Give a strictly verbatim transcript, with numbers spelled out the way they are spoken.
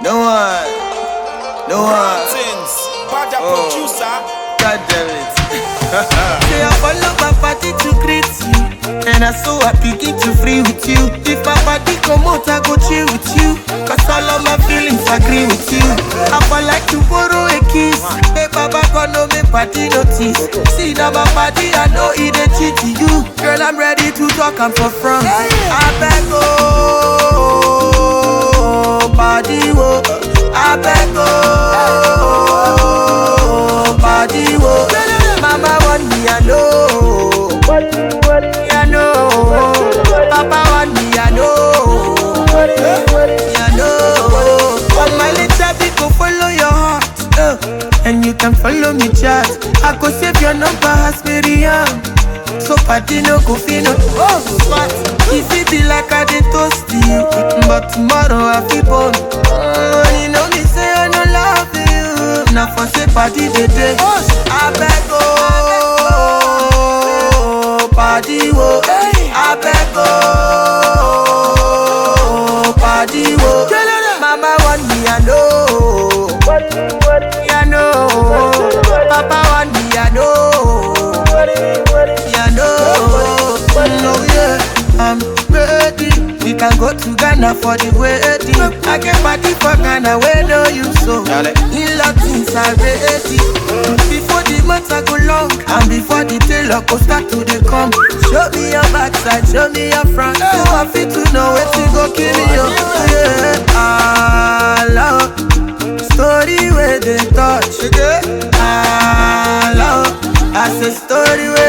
No one, no one. Bad Oh. producer. God damn it. Say I follow my party to greet you, and I so happy get to free with you. If my party come out, I go chill with you, cause all of my feelings agree with you. I for like to borrow a kiss. Hey Baba, gonna make party notice. See now my party, I know it ain't cheat to you. Girl, I'm ready to talk, I'm for front. I beg oh, body wo. I beg oh, body wo. Mama want me, I know. I know. Papa want me, I know. I know. But my little bit go follow your heart, uh, and you can follow me, chat. I go save your number as Miriam. So party no go feel no. Oh, but if it be like I did toast you, but tomorrow I feel born. Oh, you know me say I no love you. Now for say party the day, I beg oh, party wo. I beg oh, party wo. Mama want me, I know. I know. Papa want me, I know. I know. No, yeah, I'm ready. We can go to Ghana for the wedding. I can party for Ghana where no you so. In Latins are ready. Before the months I go long, and before the tailor go start to the come. Show me your backside, show me your front. So I fit to know where to go kill you. Yeah, I love story where they touch. I love, I say story where